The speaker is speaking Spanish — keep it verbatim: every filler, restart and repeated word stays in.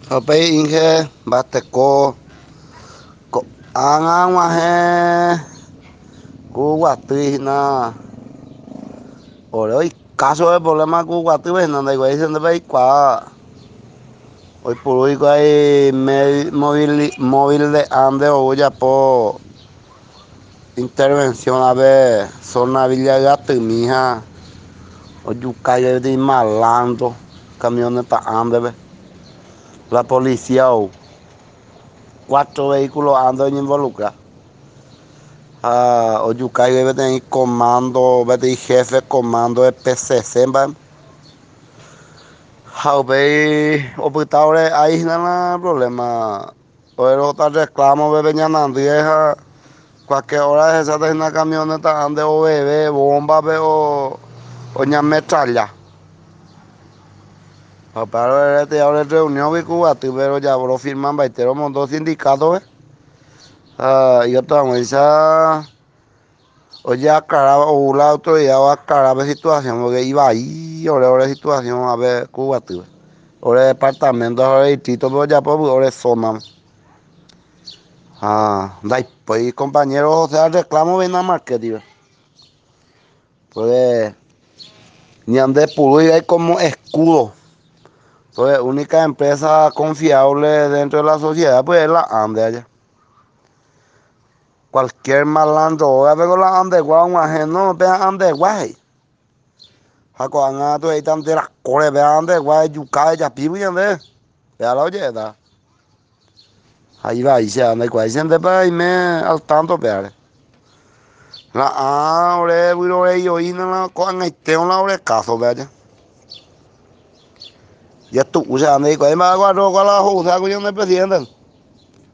Ope Inge, Bateco, Angahe, Cubatina. Hoy caso de problema Cubatina, donde dicen de vehículo. Hoy por hoy hay móvil, móvil de ande o ya por intervención a ver, zona Villa Gato y mija. Hoy yo calle de malandro, camioneta ande, la policía o cuatro vehículos andan involucrados. Ah, o Yucay debe tener comando, debe tener jefe comando de P C C, ¿van? Ah, ve, operadores, ahí no hay problema. O el otro reclamo, bebe, ñanando, vieja, cualquier hora esa de una camioneta, ande o bebé, bomba, ve, o, o ña metralla. Pero este ahora reunión, Cuba, pero ya, bro, firman, baitero, montón sindicatos, ¿eh? Ah, y otra, me dice. Oye, aclaraba, o la autoridad va a aclarar la situación, porque iba ahí, ahora ahora situación, a ver, Cuba, tío. Ahora departamento, ahora distrito, pero ya pues, ahora zona. Ah, dai, pues compañero, o sea, reclamo bien a market, tío. Pues, ni ande puro y hay como escudo. Pues, única empresa confiable dentro de la sociedad, pues es la ANDE allá. Cualquier malandro, ahora vengo la ANDE, guau, un ajeno, vean ANDE, guay. Hako anga tu eitan tera kore be ande guay yukai ya pibu yande. Ya lo oye da. Ahí va y se anda guay siente pa y me al tanto peare. La ah ore buro ore yo ina la ko anga te on la ore caso be ya. Ya tú usa ande guay ma gua ro gua la ho sa ku yande presidente.